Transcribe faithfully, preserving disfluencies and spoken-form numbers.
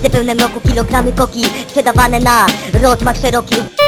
niepełne mroku kilogramy koki sprzedawane na rozmach szeroki.